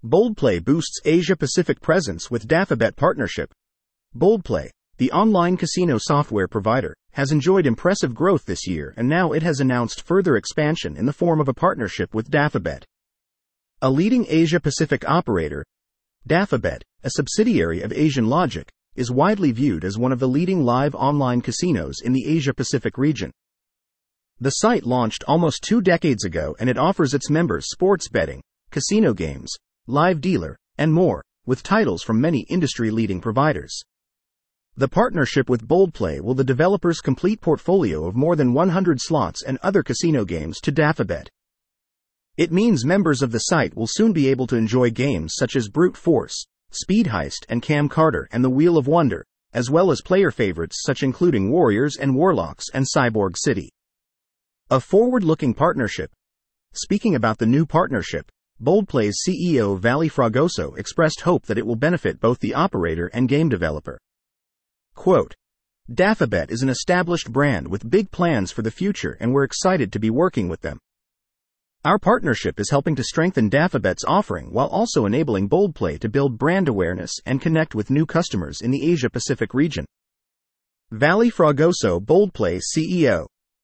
Boldplay boosts Asia-Pacific presence with DAFABet partnership. Boldplay, the online casino software provider, has enjoyed impressive growth this year, and now it has announced further expansion in the form of a partnership with DAFABet. A leading Asia-Pacific operator, DAFABet, a subsidiary of Asian Logic, is widely viewed as one of the leading live online casinos in the Asia-Pacific region. The site launched almost 2 decades ago, and it offers its members sports betting, casino games, live dealer, and more, with titles from many industry-leading providers. The partnership with Boldplay will the developer's complete portfolio of more than 100 slots and other casino games to DAFABet. It means members of the site will soon be able to enjoy games such as Brute Force, Speed Heist and Cam Carter and the Wheel of Wonder, as well as player favorites such including Warriors and Warlocks and Cyborg City. A forward-looking partnership. Speaking about the new partnership, Boldplay's CEO Vali Fragoso expressed hope that it will benefit both the operator and game developer. Quote, "DAFABet is an established brand with big plans for the future, and we're excited to be working with them. Our partnership is helping to strengthen DAFABet's offering while also enabling Boldplay to build brand awareness and connect with new customers in the Asia-Pacific region." Vali Fragoso, Boldplay CEO.